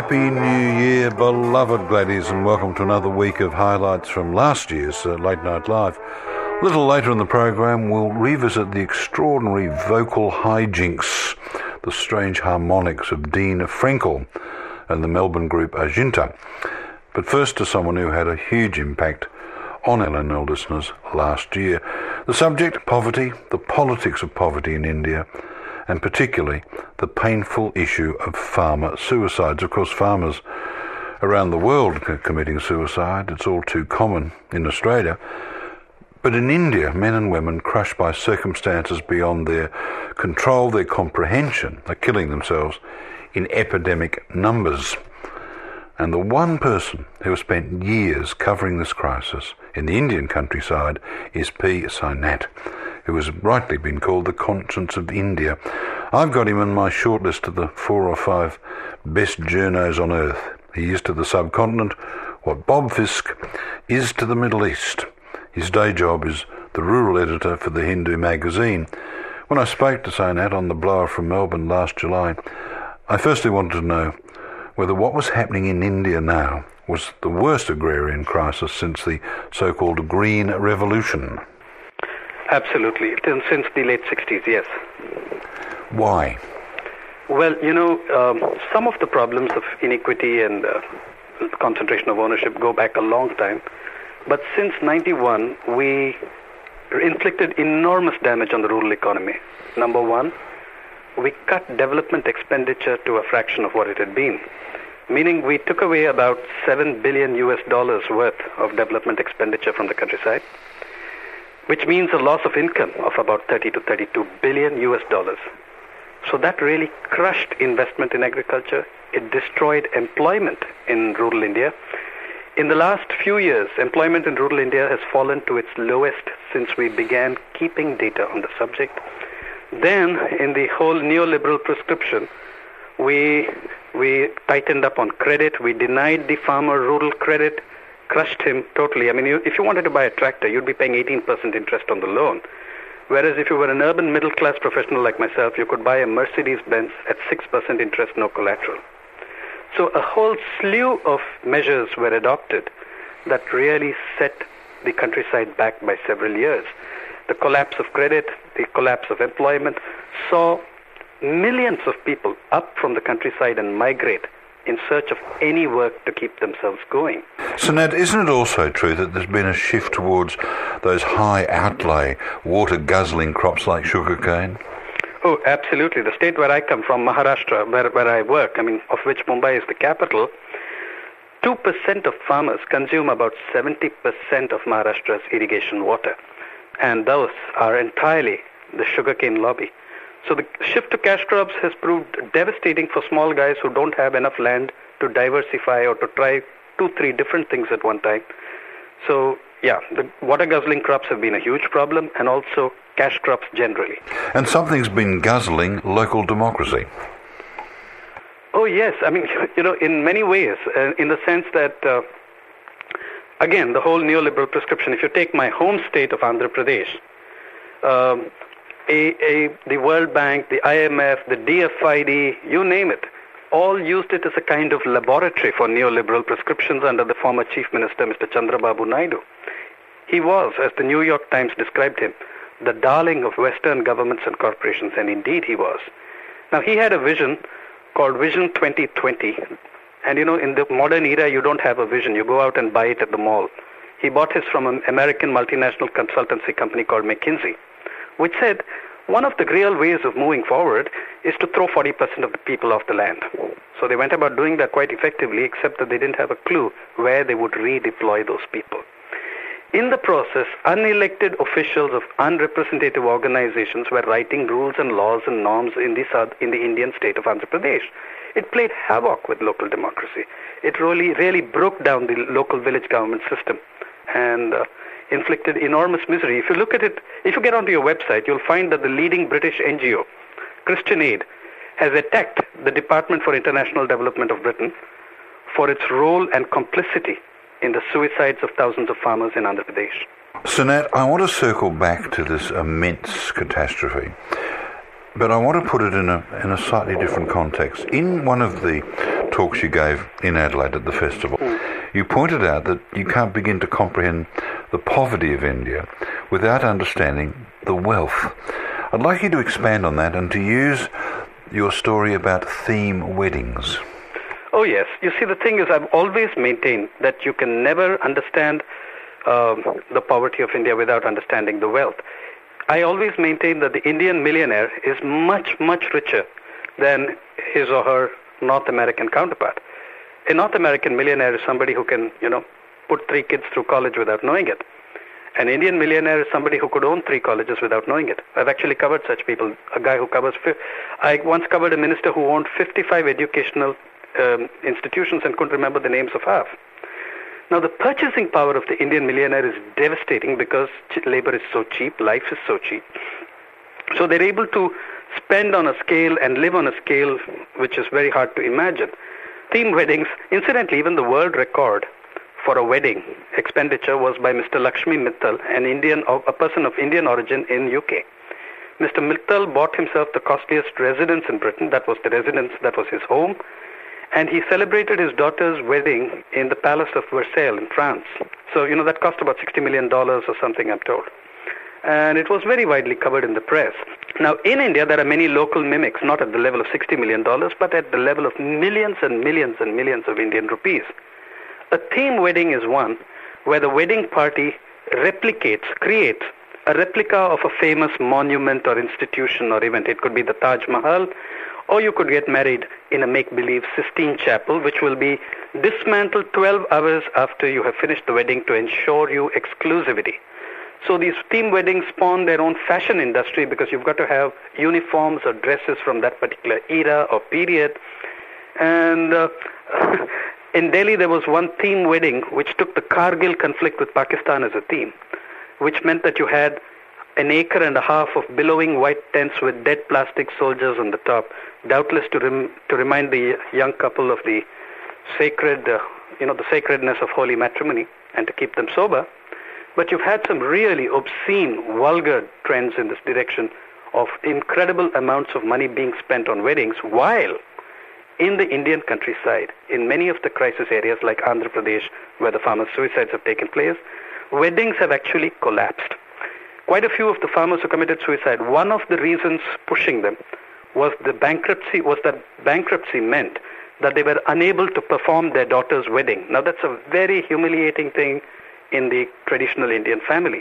Happy New Year, beloved Gladdies, and welcome to another week of highlights from last year's Late Night Live. A little later in the program, we'll revisit the extraordinary vocal hijinks, the strange harmonics of Dean Frenkel and the Melbourne group Ajinta. But first to someone who had a huge impact on LNL listeners last year. The subject, poverty, the politics of poverty in India, and particularly the painful issue of farmer suicides. Of course, farmers around the world are committing suicide. It's all too common in Australia. But in India, men and women crushed by circumstances beyond their control, their comprehension, are killing themselves in epidemic numbers. And the one person who has spent years covering this crisis in the Indian countryside is P. Sainath, who has rightly been called the conscience of India. I've got him on my shortlist of the 4 or 5 best journos on earth. He is to the subcontinent what Bob Fisk is to the Middle East. His day job is the rural editor for the Hindu magazine. When I spoke to Sainath on the blower from Melbourne last July, I firstly wanted to know whether what was happening in India now was the worst agrarian crisis since the so-called Green Revolution. Absolutely. Since the late 60s, yes. Why? Well, some of the problems of inequity and concentration of ownership go back a long time. But since 91, we inflicted enormous damage on the rural economy. Number one, we cut development expenditure to a fraction of what it had been, meaning we took away about $7 billion worth of development expenditure from the countryside, which means a loss of income of about 30 to 32 billion US dollars. So that really crushed investment in agriculture. It destroyed employment in rural India. In the last few years, employment in rural India has fallen to its lowest since we began keeping data on the subject. Then, in the whole neoliberal prescription, we tightened up on credit. We denied the farmer rural credit, crushed him totally. I mean, if you wanted to buy a tractor, you'd be paying 18% interest on the loan. Whereas if you were an urban middle-class professional like myself, you could buy a Mercedes-Benz at 6% interest, no collateral. So a whole slew of measures were adopted that really set the countryside back by several years. The collapse of credit, the collapse of employment, saw millions of people up from the countryside and migrate in search of any work to keep themselves going. So, Ned, isn't it also true that there's been a shift towards those high outlay, water-guzzling crops like sugarcane? Oh, absolutely. The state where I come from, Maharashtra, where I work, of which Mumbai is the capital, 2% of farmers consume about 70% of Maharashtra's irrigation water. And those are entirely the sugarcane lobby. So the shift to cash crops has proved devastating for small guys who don't have enough land to diversify or to try 2-3 different things at one time. So, yeah, the water-guzzling crops have been a huge problem, and also cash crops generally. And something's been guzzling local democracy. Oh, yes. In many ways, in the sense that, again, the whole neoliberal prescription, if you take my home state of Andhra Pradesh, the World Bank, the IMF, the DFID, you name it, all used it as a kind of laboratory for neoliberal prescriptions under the former Chief Minister, Mr. Chandrababu Naidu. He was, as the New York Times described him, the darling of Western governments and corporations, and indeed he was. Now, he had a vision called Vision 2020, and in the modern era, you don't have a vision. You go out and buy it at the mall. He bought his from an American multinational consultancy company called McKinsey, which said one of the real ways of moving forward is to throw 40% of the people off the land. So they went about doing that quite effectively, except that they didn't have a clue where they would redeploy those people. In the process, unelected officials of unrepresentative organizations were writing rules and laws and norms in the Indian state of Andhra Pradesh. It played havoc with local democracy. It really broke down the local village government system and inflicted enormous misery. If you look at it, if you get onto your website, you'll find that the leading British NGO, Christian Aid, has attacked the Department for International Development of Britain for its role and complicity in the suicides of thousands of farmers in Andhra Pradesh. Sainath, I want to circle back to this immense catastrophe, but I want to put it in a slightly different context. In one of the talks you gave in Adelaide at the festival. You pointed out that you can't begin to comprehend the poverty of India without understanding the wealth. I'd like you to expand on that and to use your story about theme weddings. Oh, yes. You see, the thing is, I've always maintained that you can never understand the poverty of India without understanding the wealth. I always maintain that the Indian millionaire is much, much richer than his or her North American counterpart. A North American millionaire is somebody who can, put 3 kids through college without knowing it. An Indian millionaire is somebody who could own 3 colleges without knowing it. I've actually covered such people. A guy who I once covered a minister who owned 55 educational institutions and couldn't remember the names of half. Now, the purchasing power of the Indian millionaire is devastating because labor is so cheap, life is so cheap. So they're able to spend on a scale and live on a scale which is very hard to imagine. Theme weddings, incidentally, even the world record for a wedding expenditure was by Mr. Lakshmi Mittal, a person of Indian origin in UK. Mr. Mittal bought himself the costliest residence in Britain. That was the residence, that was his home. And he celebrated his daughter's wedding in the Palace of Versailles in France. So, that cost about $60 million or something, I'm told. And it was very widely covered in the press. Now, in India, there are many local mimics, not at the level of $60 million, but at the level of millions and millions and millions of Indian rupees. A theme wedding is one where the wedding party creates a replica of a famous monument or institution or event. It could be the Taj Mahal, or you could get married in a make-believe Sistine Chapel, which will be dismantled 12 hours after you have finished the wedding to ensure you exclusivity. So these theme weddings spawn their own fashion industry because you've got to have uniforms or dresses from that particular era or period. And in Delhi, there was one theme wedding which took the Kargil conflict with Pakistan as a theme, which meant that you had an acre and a half of billowing white tents with dead plastic soldiers on the top, doubtless to remind the young couple of the the sacredness of holy matrimony and to keep them sober. But you've had some really obscene, vulgar trends in this direction of incredible amounts of money being spent on weddings, while in the Indian countryside, in many of the crisis areas like Andhra Pradesh, where the farmers' suicides have taken place, weddings have actually collapsed. Quite a few of the farmers who committed suicide, one of the reasons pushing them was that bankruptcy meant that they were unable to perform their daughter's wedding. Now, that's a very humiliating thing in the traditional Indian family.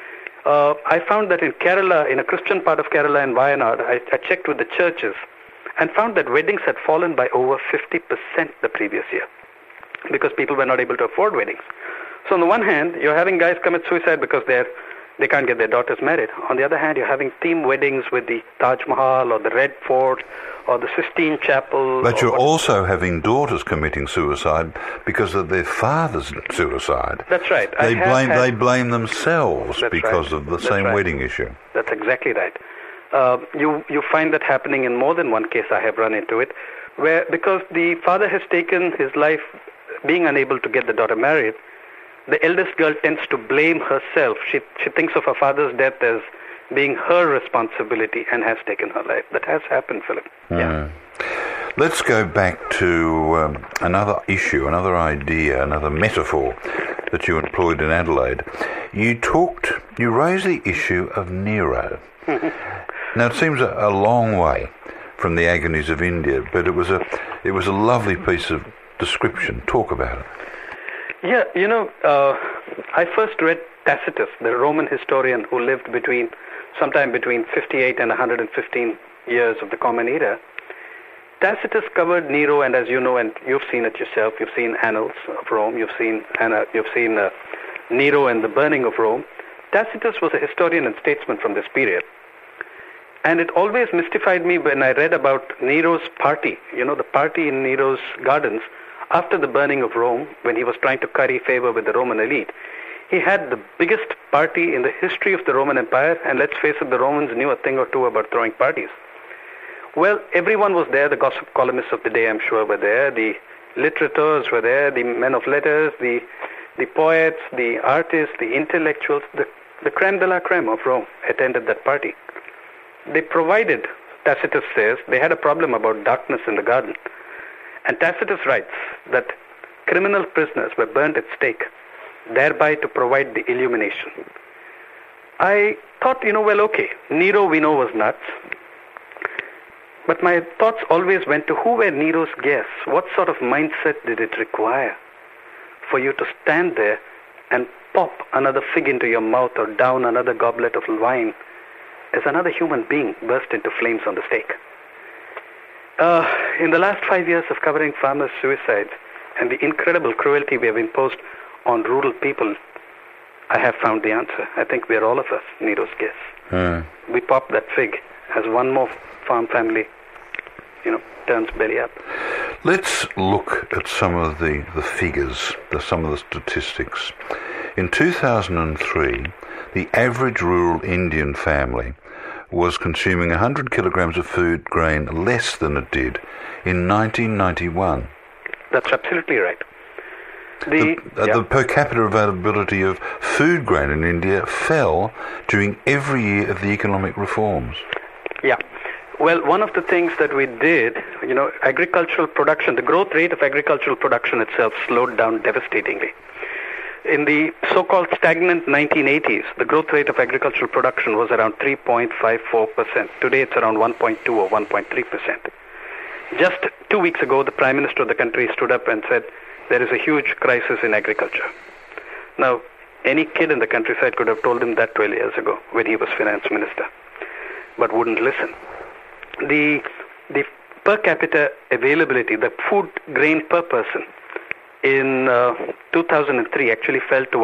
I found that in Kerala, in a Christian part of Kerala in Wayanad, I checked with the churches and found that weddings had fallen by over 50% the previous year because people were not able to afford weddings. So on the one hand, you're having guys commit suicide because they can't get their daughters married. On the other hand, you're having theme weddings with the Taj Mahal or the Red Fort or the Sistine Chapel. But you're also having daughters committing suicide because of their father's suicide. That's right. They blame themselves because of the same wedding issue. That's exactly right. You find that happening in more than one case. I have run into it, where because the father has taken his life being unable to get the daughter married, the eldest girl tends to blame herself. She thinks of her father's death as being her responsibility and has taken her life. That has happened, Philip. Yeah. Let's go back to another issue, another idea, another metaphor that you employed in Adelaide. You raised the issue of Nero. Now, it seems a long way from the agonies of India, but it was a lovely piece of description. Talk about it. Yeah, I first read Tacitus, the Roman historian who lived sometime between 58 and 115 years of the Common Era. Tacitus covered Nero, and as you know, and you've seen it yourself, you've seen Annals of Rome, you've seen Nero and the burning of Rome. Tacitus was a historian and statesman from this period. And it always mystified me when I read about Nero's party, the party in Nero's gardens, after the burning of Rome, when he was trying to curry favor with the Roman elite. He had the biggest party in the history of the Roman Empire, and let's face it, the Romans knew a thing or two about throwing parties. Well, everyone was there. The gossip columnists of the day, I'm sure, were there. The literateurs were there, the men of letters, the poets, the artists, the intellectuals, the creme de la creme of Rome attended that party. They provided, Tacitus says, they had a problem about darkness in the garden. And Tacitus writes that criminal prisoners were burnt at stake, thereby to provide the illumination. I thought, well, okay, Nero we know was nuts. But my thoughts always went to who were Nero's guests? What sort of mindset did it require for you to stand there and pop another fig into your mouth or down another goblet of wine as another human being burst into flames on the stake? In the last 5 years of covering farmers' suicides and the incredible cruelty we have imposed on rural people, I have found the answer. I think we are all of us Nero's guests. We pop that fig as one more farm family, turns belly up. Let's look at some of the figures, some of the statistics. In 2003, the average rural Indian family was consuming 100 kilograms of food grain less than it did in 1991. That's absolutely right. The per capita availability of food grain in India fell during every year of the economic reforms. Yeah. Well, one of the things that we did, agricultural production, the growth rate of agricultural production itself slowed down devastatingly. In the so-called stagnant 1980s, the growth rate of agricultural production was around 3.54%. Today it's around 1.2 or 1.3%. Just 2 weeks ago, the Prime Minister of the country stood up and said, there is a huge crisis in agriculture. Now, any kid in the countryside could have told him that 12 years ago when he was finance minister, but wouldn't listen. The per capita availability, the food grain per person in 2003 actually fell to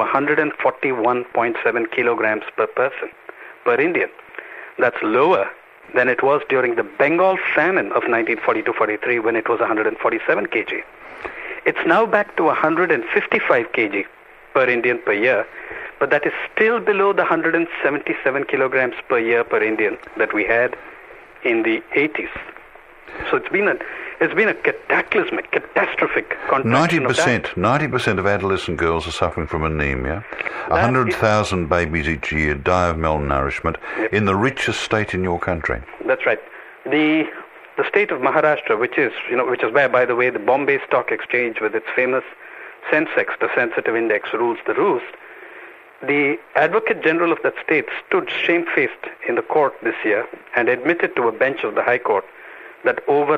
141.7 kilograms per person, per Indian. That's lower than it was during the Bengal famine of 1942-43 when it was 147 kg. It's now back to 155 kg per Indian per year, but that is still below the 177 kilograms per year per Indian that we had in the 80s. So it's been a cataclysmic, catastrophic contraction 90% of adolescent girls are suffering from anemia. 100,000 babies each year die of malnourishment in the richest state in your country. That's right. The state of Maharashtra, which is where, by the way, the Bombay Stock Exchange with its famous Sensex, the sensitive index, rules the roost. The Advocate General of that state stood shamefaced in the court this year and admitted to a bench of the High Court that over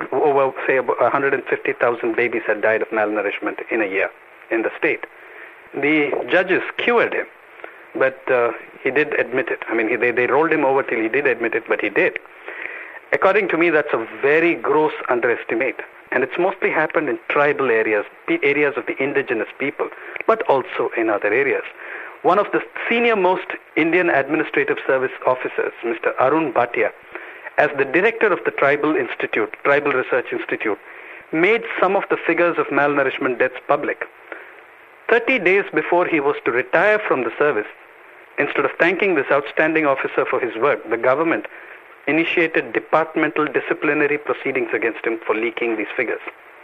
150,000 babies had died of malnourishment in a year in the state. The judges cured him, but he did admit it. I mean, they rolled him over till he did admit it, but he did. According to me, that's a very gross underestimate. And it's mostly happened in tribal areas, areas of the indigenous people, but also in other areas. One of the senior-most Indian Administrative Service officers, Mr. Arun Bhatia, as the director of the Tribal Research Institute, made some of the figures of malnourishment deaths public. 30 days before he was to retire from the service, instead of thanking this outstanding officer for his work, the government initiated departmental disciplinary proceedings against him for leaking these figures.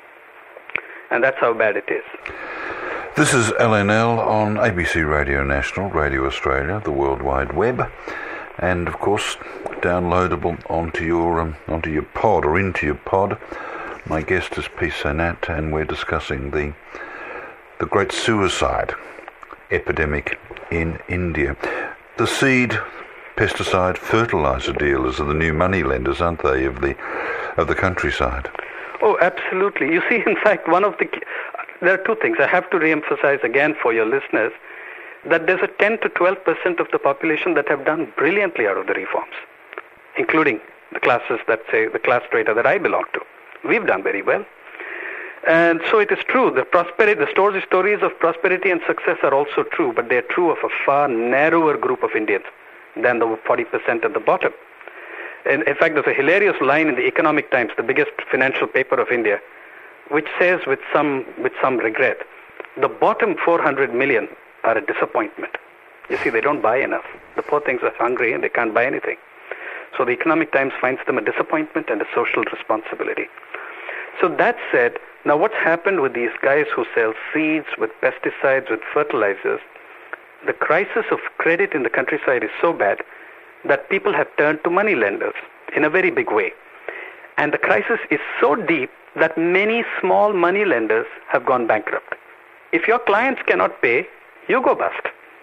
And that's how bad it is. This is LNL on ABC Radio National, Radio Australia, the World Wide Web, and of course downloadable onto your pod or into your pod. My guest is P. Sanat, and we're discussing the great suicide epidemic in India. The seed, pesticide, fertilizer dealers are the new money lenders, aren't they, of the countryside? Oh, absolutely. You see, in fact, there are two things. I have to re-emphasize again for your listeners that there's a 10 to 12% of the population that have done brilliantly out of the reforms, including the classes the class strata that I belong to. We've done very well. And so it is true, the stories of prosperity and success are also true, but they're true of a far narrower group of Indians than the 40% at the bottom. And in fact, there's a hilarious line in the Economic Times, the biggest financial paper of India, which says with some regret, the bottom 400 million are a disappointment. You see, they don't buy enough. The poor things are hungry and they can't buy anything. So the Economic Times finds them a disappointment and a social responsibility. So that said, now what's happened with these guys who sell seeds, with pesticides, with fertilizers, the crisis of credit in the countryside is so bad that people have turned to money lenders in a very big way. And the crisis is so deep that many small money lenders have gone bankrupt. If your clients cannot pay, you go bust.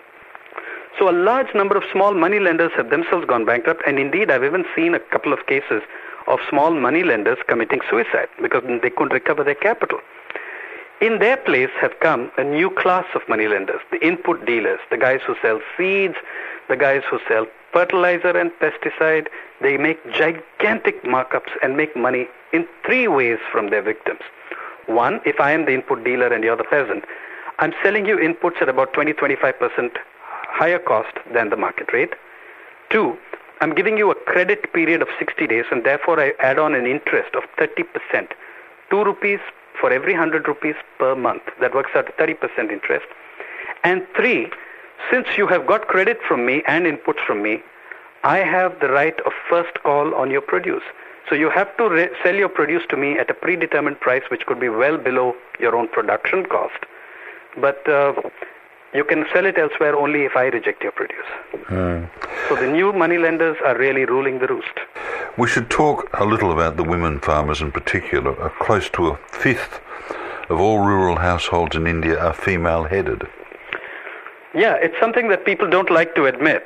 So a large number of small money lenders have themselves gone bankrupt, and indeed I've even seen a couple of cases of small money lenders committing suicide because they couldn't recover their capital. In their place have come a new class of money lenders, the input dealers, the guys who sell seeds, the guys who sell fertilizer and pesticide. They make gigantic markups and make money in three ways from their victims. One, if I am the input dealer and you're the peasant, I'm selling you inputs at about 20-25% higher cost than the market rate. Two, I'm giving you a credit period of 60 days and therefore I add on an interest of 30%. 2 rupees for every 100 rupees per month. That works out to 30% interest. And three, since you have got credit from me and inputs from me, I have the right of first call on your produce. So you have to sell your produce to me at a predetermined price which could be well below your own production cost. But you can sell it elsewhere only if I reject your produce. So the new money lenders are really ruling the roost. We should talk a little about the women farmers in particular. Close to a fifth of all rural households in India are female-headed. Yeah, it's something that people don't like to admit.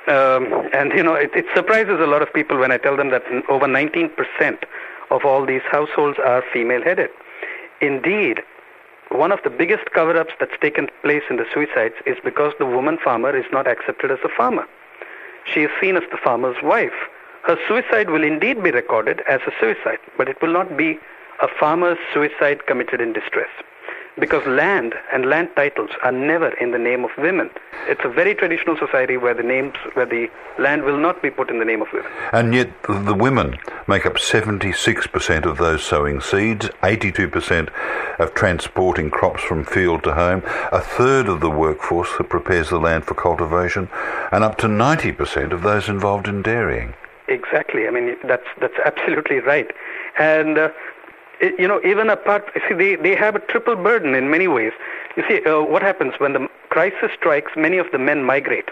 And, you know, it surprises a lot of people when I tell them that over 19% of all these households are female-headed. Indeed, one of the biggest cover-ups that's taken place in the suicides is because the woman farmer is not accepted as a farmer. She is seen as the farmer's wife. Her suicide will indeed be recorded as a suicide, but it will not be a farmer's suicide committed in distress. Because land and land titles are never in the name of women. It's a very traditional society where the land will not be put in the name of women. And yet the women make up 76% of those sowing seeds, 82% of transporting crops from field to home, a third of the workforce that prepares the land for cultivation, and up to 90% of those involved in dairying. Exactly. I mean, that's absolutely right. And you know, even apart, see, they have a triple burden in many ways. You see, what happens when the crisis strikes, many of the men migrate.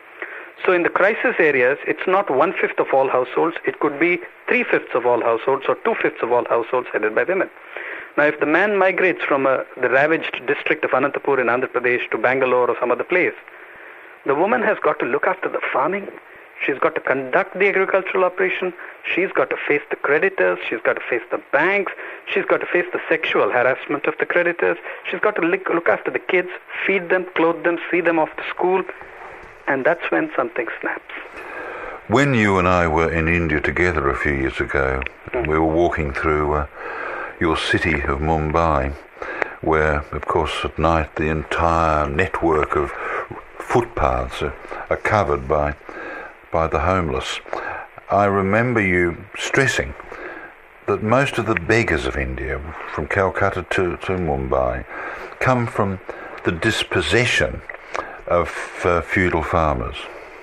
So in the crisis areas, it's not 1/5 of all households. It could be 3/5 of all households or 2/5 of all households headed by women. Now, if the man migrates from the ravaged district of Anantapur in Andhra Pradesh to Bangalore or some other place, the woman has got to look after the farming. She's got to conduct the agricultural operation. She's got to face the creditors. She's got to face the banks. She's got to face the sexual harassment of the creditors. She's got to look after the kids, feed them, clothe them, see them off to school. And that's when something snaps. When you and I were in India together a few years ago, we were walking through your city of Mumbai, where, of course, at night the entire network of footpaths are covered by the homeless. I remember you stressing that most of the beggars of India, from Calcutta to Mumbai, come from the dispossession of feudal farmers.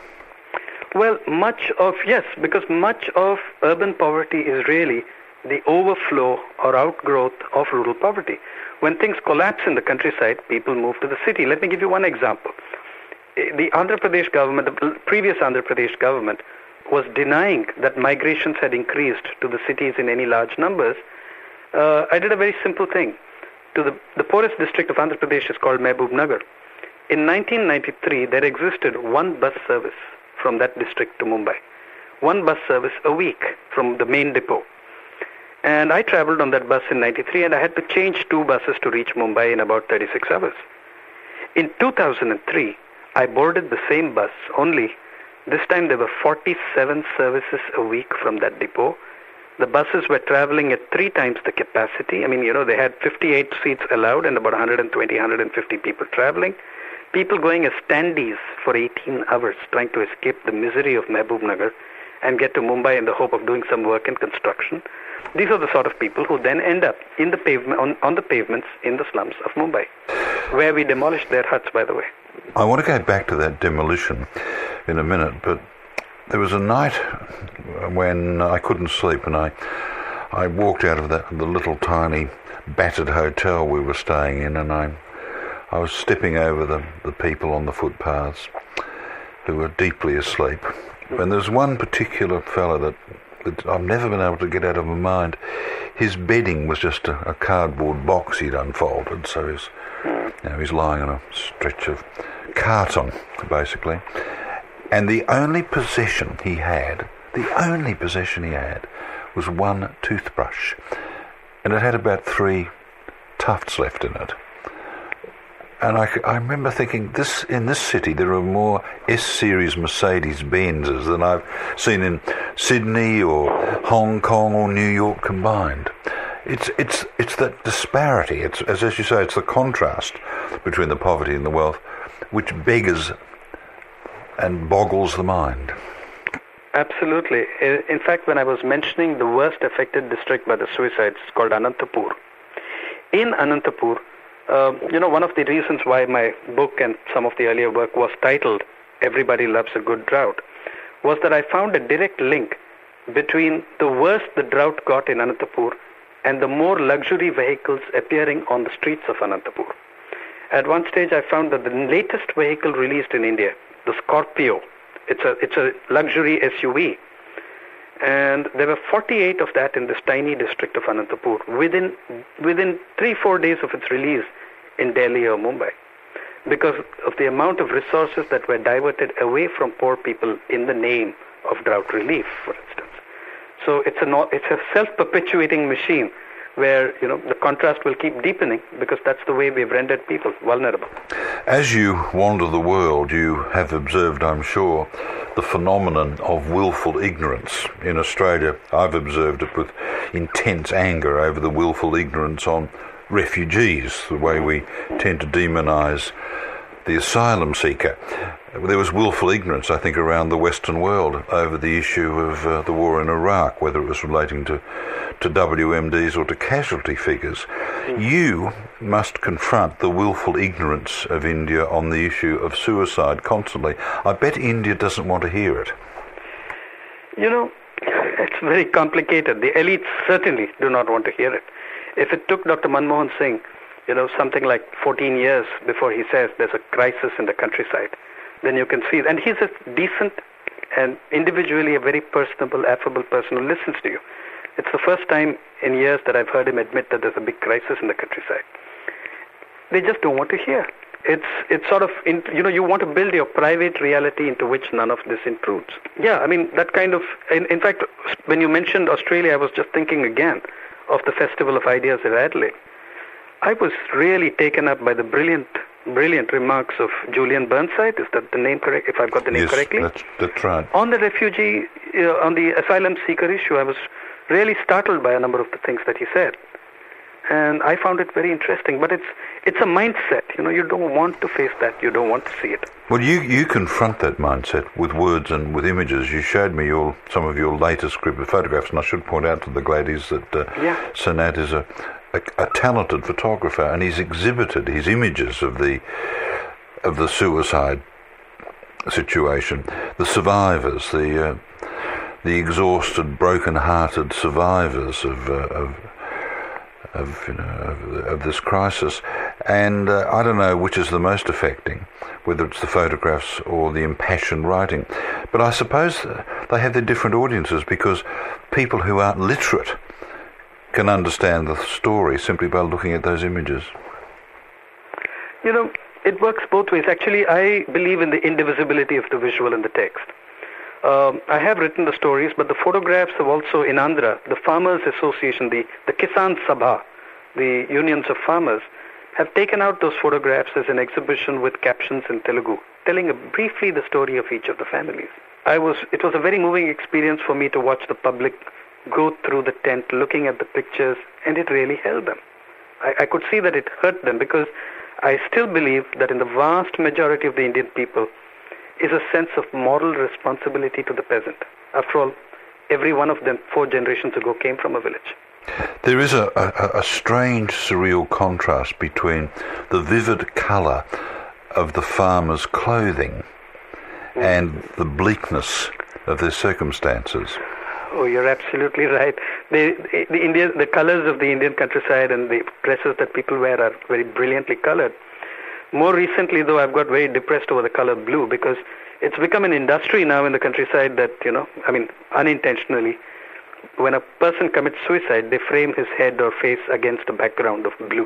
Well, because much of urban poverty is really the overflow or outgrowth of rural poverty. When things collapse in the countryside, people move to the city. Let me give you one example. The Andhra Pradesh government, the previous Andhra Pradesh government, was denying that migrations had increased to the cities in any large numbers. I did a very simple thing. The poorest district of Andhra Pradesh is called Mehboob Nagar. In 1993, there existed one bus service from that district to Mumbai. One bus service a week from the main depot. And I traveled on that bus in 93 and I had to change 2 buses to reach Mumbai in about 36 hours. In 2003, I boarded the same bus, only this time there were 47 services a week from that depot. The buses were traveling at 3 times the capacity. I mean, you know, they had 58 seats allowed and about 120, 150 people traveling. People going as standees for 18 hours trying to escape the misery of Mehboob Nagar and get to Mumbai in the hope of doing some work in construction. These are the sort of people who then end up in the pavement, on the pavements in the slums of Mumbai, where we demolished their huts, by the way. I want to go back to that demolition in a minute, but there was a night when I couldn't sleep, and I walked out of the little tiny battered hotel we were staying in, and I was stepping over the people on the footpaths who were deeply asleep. And there's one particular fella that that I've never been able to get out of my mind. His bedding was just a cardboard box he'd unfolded, so he's lying on a stretch of carton, basically. And the only possession he had was one toothbrush. And it had about 3 tufts left in it. And I remember thinking, in this city there are more S-Series Mercedes-Benzes than I've seen in Sydney or Hong Kong or New York combined. It's that disparity. It's, as you say, it's the contrast between the poverty and the wealth which beggars and boggles the mind. Absolutely. In fact, when I was mentioning the worst affected district by the suicides, it's called Anantapur. In Anantapur, one of the reasons why my book and some of the earlier work was titled Everybody Loves a Good Drought was that I found a direct link between the worse the drought got in Anantapur and the more luxury vehicles appearing on the streets of Anantapur. At one stage, I found that the latest vehicle released in India, the Scorpio, it's a luxury SUV, and there were 48 of that in this tiny district of Anantapur within 3-4 days of its release in Delhi or Mumbai, because of the amount of resources that were diverted away from poor people in the name of drought relief, for instance. So it's a self-perpetuating machine where the contrast will keep deepening, because that's the way we've rendered people vulnerable. As you wander the world, you have observed, I'm sure, the phenomenon of willful ignorance. In Australia, I've observed it with intense anger over the willful ignorance on refugees, the way we tend to demonise the asylum seeker. There was willful ignorance, I think, around the Western world over the issue of the war in Iraq, whether it was relating to WMDs or to casualty figures. You must confront the willful ignorance of India on the issue of suicide constantly. I bet India doesn't want to hear it. It's very complicated. The elites certainly do not want to hear it. If it took Dr. Manmohan Singh, something like 14 years before he says there's a crisis in the countryside, then you can see. And he's a decent and individually a very personable, affable person who listens to you. It's the first time in years that I've heard him admit that there's a big crisis in the countryside. They just don't want to hear. It's sort of, you want to build your private reality into which none of this intrudes. Yeah, I mean, that kind of, in fact, when you mentioned Australia, I was just thinking again of the Festival of Ideas in Adelaide. I was really taken up by the brilliant remarks of Julian Burnside. Is that the name correct? If I've got the name correctly? Yes, that's right. On the refugee, on the asylum seeker issue, I was really startled by a number of the things that he said. And I found it very interesting. But it's a mindset. You don't want to face that. You don't want to see it. Well, you confront that mindset with words and with images. You showed me some of your latest group of photographs, and I should point out to the Gladies that Sanat is a talented photographer, and he's exhibited his images of the suicide situation, the survivors, the exhausted, broken-hearted survivors of this crisis. And I don't know which is the most affecting, whether it's the photographs or the impassioned writing. But I suppose they have their different audiences, because people who aren't literate can understand the story simply by looking at those images. It works both ways. Actually, I believe in the indivisibility of the visual and the text. I have written the stories, but the photographs have also, in Andhra, the Farmers Association, the Kisan Sabha, the unions of farmers, have taken out those photographs as an exhibition with captions in Telugu, telling briefly the story of each of the families. It was a very moving experience for me to watch the public go through the tent looking at the pictures, and it really held them. I could see that it hurt them, because I still believe that in the vast majority of the Indian people is a sense of moral responsibility to the peasant. After all, every one of them 4 generations ago came from a village. There is a strange, surreal contrast between the vivid colour of the farmers' clothing and the bleakness of their circumstances. Oh, you're absolutely right. The colors of the Indian countryside and the dresses that people wear are very brilliantly colored. More recently, though, I've got very depressed over the color blue, because it's become an industry now in the countryside that, unintentionally, when a person commits suicide, they frame his head or face against a background of blue.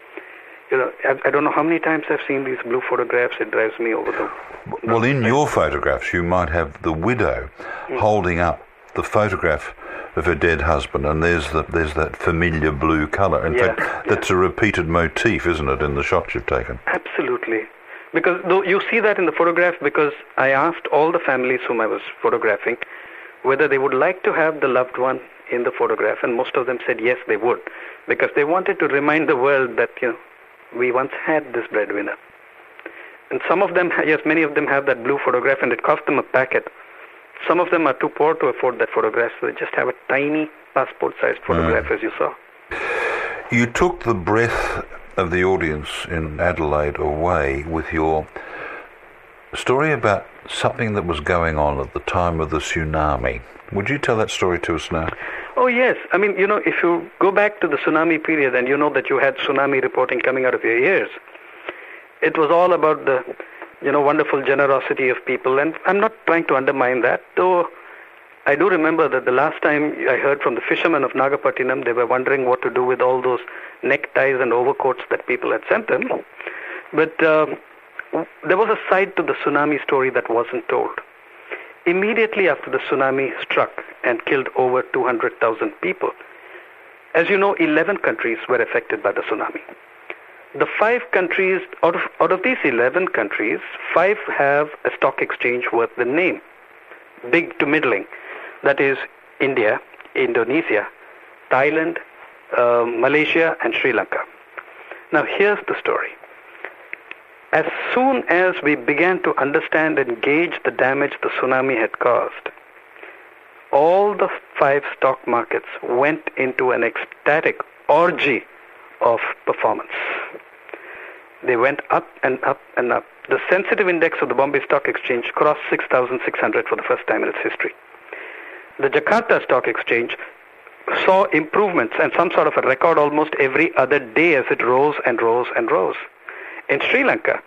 I don't know how many times I've seen these blue photographs. It drives me over the... Well, in your photographs, you might have the widow holding up the photograph of her dead husband, and there's that familiar blue colour. In fact, that's a repeated motif, isn't it, in the shots you've taken? Absolutely. Because though you see that in the photograph, because I asked all the families whom I was photographing whether they would like to have the loved one in the photograph, and most of them said yes, they would, because they wanted to remind the world that, we once had this breadwinner. And some of them, yes, many of them have that blue photograph, and it cost them a packet. Some of them are too poor to afford that photograph, so they just have a tiny passport-sized photograph, as you saw. You took the breath of the audience in Adelaide away with your story about something that was going on at the time of the tsunami. Would you tell that story to us now? Oh, yes. I mean, if you go back to the tsunami period and you know that you had tsunami reporting coming out of your ears, it was all about the, wonderful generosity of people. And I'm not trying to undermine that, though I do remember that the last time I heard from the fishermen of Nagapattinam, they were wondering what to do with all those neckties and overcoats that people had sent them. But there was a side to the tsunami story that wasn't told. Immediately after the tsunami struck and killed over 200,000 people, as you know, 11 countries were affected by the tsunami. The 5 countries, out of these 11 countries, 5 have a stock exchange worth the name, big to middling. That is India, Indonesia, Thailand, Malaysia, and Sri Lanka. Now here's the story. As soon as we began to understand and gauge the damage the tsunami had caused, all the 5 stock markets went into an ecstatic orgy of performance. They went up and up and up. The sensitive index of the Bombay Stock Exchange crossed 6,600 for the first time in its history. The Jakarta Stock Exchange saw improvements and some sort of a record almost every other day as it rose and rose and rose. In Sri Lanka,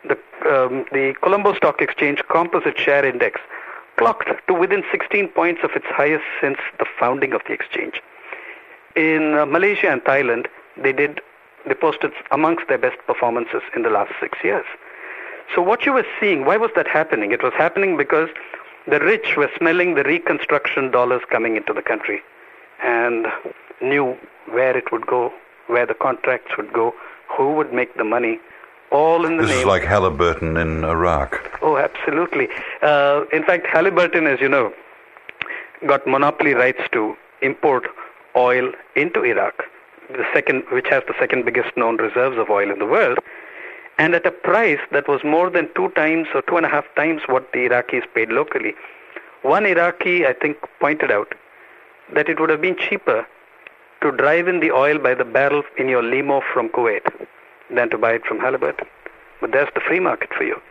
the Colombo Stock Exchange Composite Share Index clocked to within 16 points of its highest since the founding of the exchange. In Malaysia and Thailand, they posted amongst their best performances in the last 6 years. So what you were seeing, why was that happening? It was happening because the rich were smelling the reconstruction dollars coming into the country and knew where it would go, where the contracts would go, who would make the money, all in the name. This is like Halliburton in Iraq. Oh, absolutely. In fact, Halliburton, as you know, got monopoly rights to import oil into Iraq, which has the second biggest known reserves of oil in the world, and at a price that was more than 2 times or 2.5 times what the Iraqis paid locally. One Iraqi, I think, pointed out that it would have been cheaper to drive in the oil by the barrel in your limo from Kuwait than to buy it from Halliburton. But there's the free market for you.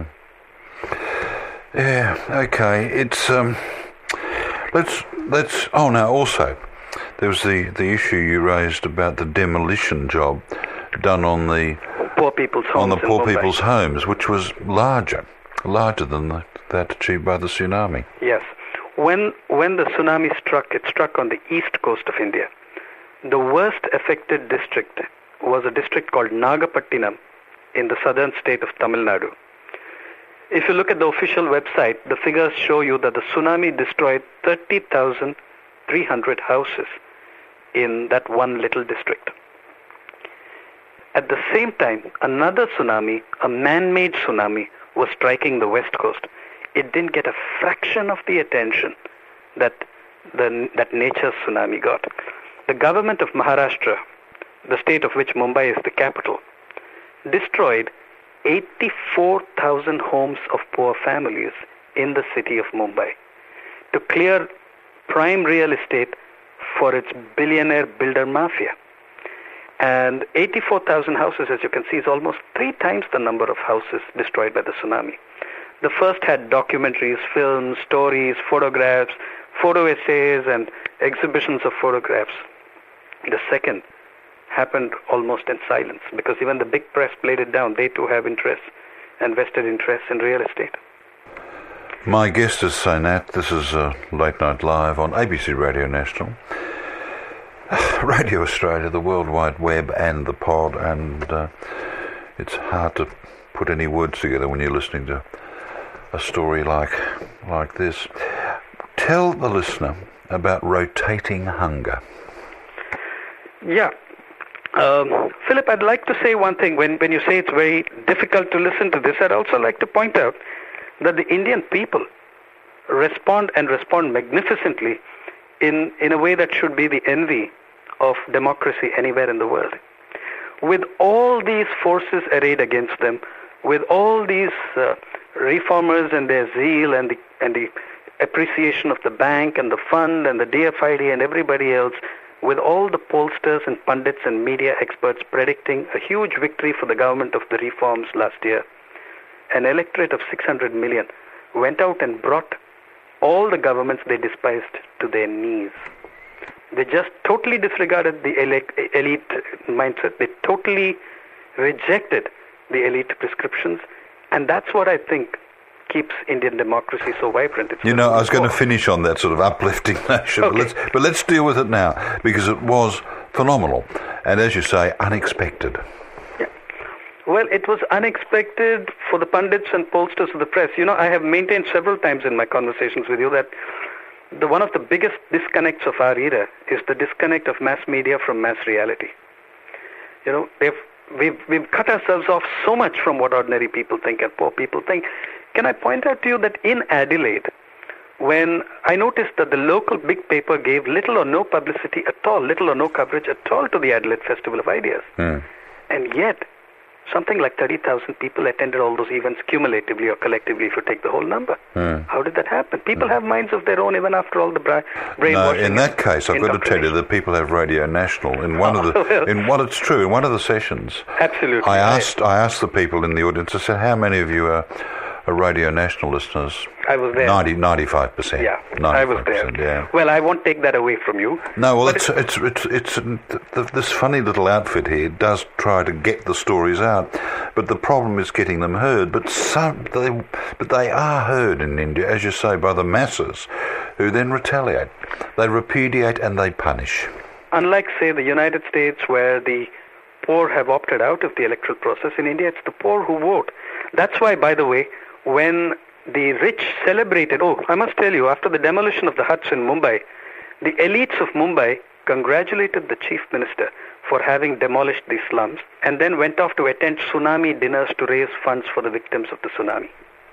Yeah, okay. It's let's. Oh, now also, there was the issue you raised about the demolition job done on the poor people's homes, which was larger than that achieved by the tsunami. Yes, when the tsunami struck, it struck on the east coast of India. The worst affected district was a district called Nagapattinam in the southern state of Tamil Nadu. If you look at the official website, the figures show you that the tsunami destroyed 30,300 houses in that one little district. At the same time, another tsunami, a man-made tsunami, was striking the west coast. It didn't get a fraction of the attention that nature's tsunami got. The government of Maharashtra, the state of which Mumbai is the capital, destroyed 84,000 homes of poor families in the city of Mumbai to clear prime real estate for its billionaire builder mafia. And 84,000 houses, as you can see, is almost 3 times the number of houses destroyed by the tsunami. The first had documentaries, films, stories, photographs, photo essays, and exhibitions of photographs. The second happened almost in silence because even the big press played it down. They too have interests and vested interests in real estate. My guest is Sainath. This is Late Night Live on ABC Radio National, Radio Australia, the World Wide Web and the pod, and it's hard to put any words together when you're listening to a story like this. Tell the listener about rotating hunger. Yeah. Philip, I'd like to say one thing. When you say it's very difficult to listen to this, I'd also like to point out that the Indian people respond magnificently in a way that should be the envy of democracy anywhere in the world. With all these forces arrayed against them, with all these reformers and their zeal and the appreciation of the bank and the fund and the DFID and everybody else, with all the pollsters and pundits and media experts predicting a huge victory for the government of the reforms last year, an electorate of 600 million went out and brought all the governments they despised to their knees. They just totally disregarded the elite mindset. They totally rejected the elite prescriptions. And that's what I think keeps Indian democracy so vibrant. I was going to finish on that sort of uplifting notion, okay. but let's deal with it now, because it was phenomenal. And as you say, unexpected. Well, it was unexpected for the pundits and pollsters of the press. I have maintained several times in my conversations with you that one of the biggest disconnects of our era is the disconnect of mass media from mass reality. We've cut ourselves off so much from what ordinary people think and poor people think. Can I point out to you that in Adelaide, when I noticed that the local big paper gave little or no publicity at all, little or no coverage at all to the Adelaide Festival of Ideas, and yet something like 30,000 people attended all those events cumulatively or collectively if you take the whole number. How did that happen? People have minds of their own even after all the brainwashing. No, in that case, I've got to tell you that people have Radio National. In one of the sessions, absolutely, I asked the people in the audience, I said, how many of you are Radio National listeners? I was there. 95%. Yeah, 95%, I was there. Yeah. Well, I won't take that away from you. No, well, it's this funny little outfit here does try to get the stories out, but the problem is getting them heard. But they are heard in India, as you say, by the masses, who then retaliate. They repudiate and they punish. Unlike, say, the United States, where the poor have opted out of the electoral process, in India it's the poor who vote. That's why, by the way, when the rich celebrated, I must tell you, after the demolition of the huts in Mumbai, the elites of Mumbai congratulated the chief minister for having demolished these slums and then went off to attend tsunami dinners to raise funds for the victims of the tsunami.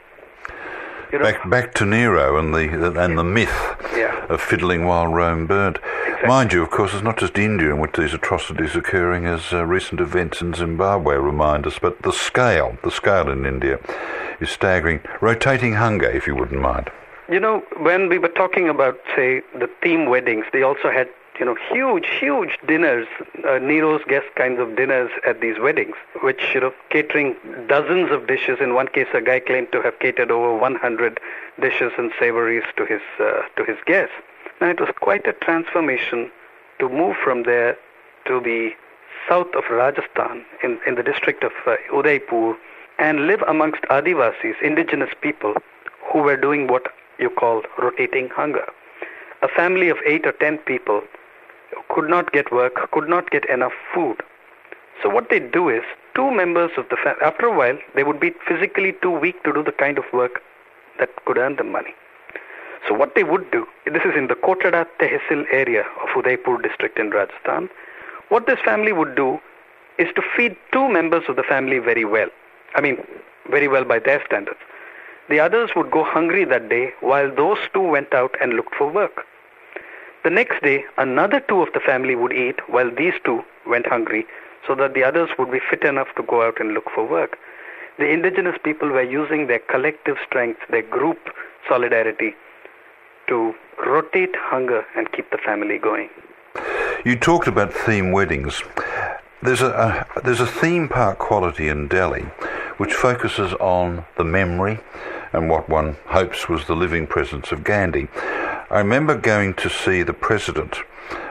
Back to Nero and the myth of fiddling while Rome burnt. Exactly. Mind you, of course, it's not just India in which these atrocities are occurring, as recent events in Zimbabwe remind us, but the scale in India is staggering. Rotating hunger, if you wouldn't mind. When we were talking about, say, the theme weddings, they also had, huge dinners, Nero's guest kinds of dinners at these weddings, which, catering dozens of dishes. In one case, a guy claimed to have catered over 100 dishes and savories to his guests. And it was quite a transformation to move from there to the south of Rajasthan, in the district of Udaipur, and live amongst Adivasis, indigenous people, who were doing what you call rotating hunger. A family of 8 or 10 people could not get work, could not get enough food. So what they do is, 2 members of the family, after a while, they would be physically too weak to do the kind of work that could earn them money. So what they would do, this is in the Kotada Tehsil area of Udaipur district in Rajasthan, what this family would do is to feed 2 members of the family very well. I mean, very well by their standards. The others would go hungry that day while those 2 went out and looked for work. The next day, another 2 of the family would eat while these 2 went hungry, so that the others would be fit enough to go out and look for work. The indigenous people were using their collective strength, their group solidarity, to rotate hunger and keep the family going. You talked about theme weddings. There's a theme park quality in Delhi which focuses on the memory and what one hopes was the living presence of Gandhi. I remember going to see the president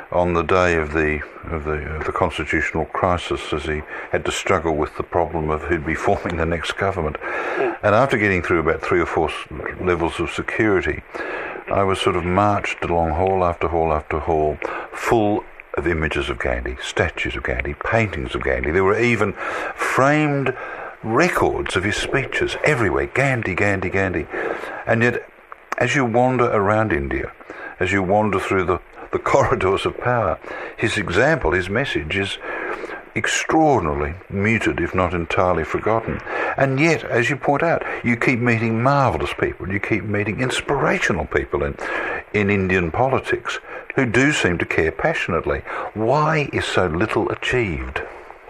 on the day of the constitutional crisis, as he had to struggle with the problem of who'd be forming the next government. And after getting through about 3 or 4 levels of security, I was sort of marched along hall after hall after hall, full of images of Gandhi, statues of Gandhi, paintings of Gandhi. There were even framed records of his speeches everywhere. Gandhi, Gandhi, Gandhi. And yet, as you wander around India, as you wander through the corridors of power, his example, his message is extraordinarily muted, if not entirely forgotten. And yet, as you point out, you keep meeting marvellous people, you keep meeting inspirational people in Indian politics who do seem to care passionately. Why is so little achieved?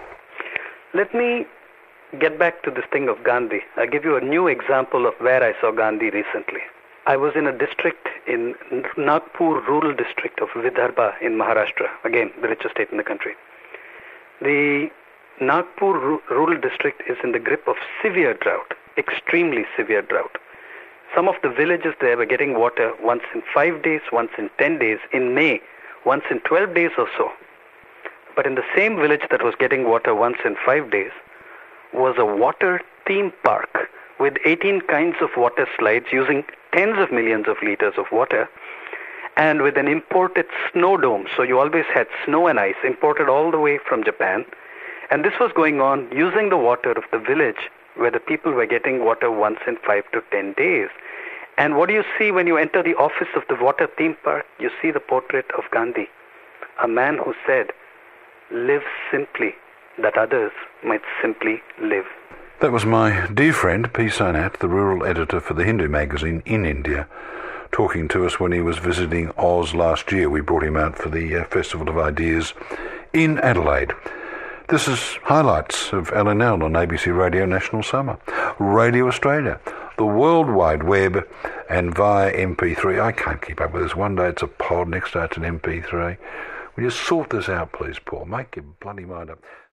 Let me get back to this thing of Gandhi. I'll give you a new example of where I saw Gandhi recently. I was in a district in Nagpur rural district of Vidarbha in Maharashtra, again, the richest state in the country. The Nagpur rural district is in the grip of severe drought, extremely severe drought. Some of the villages there were getting water once in 5 days, once in 10 days, in May, once in 12 days or so. But in the same village that was getting water once in 5 days was a water theme park with 18 kinds of water slides using tens of millions of liters of water, and with an imported snow dome. So you always had snow and ice imported all the way from Japan. And this was going on using the water of the village where the people were getting water once in 5 to 10 days. And what do you see when you enter the office of the water theme park? You see the portrait of Gandhi, a man who said, "Live simply, that others might simply live." That was my dear friend P. Sonat, the rural editor for the Hindu magazine in India, talking to us when he was visiting Oz last year. We brought him out for the Festival of Ideas in Adelaide. This is highlights of LNL on ABC Radio National Summer, Radio Australia, the World Wide Web, and via MP3. I can't keep up with this. One day it's a pod, next day it's an MP3. Will you sort this out, please, Paul? Make your bloody mind up.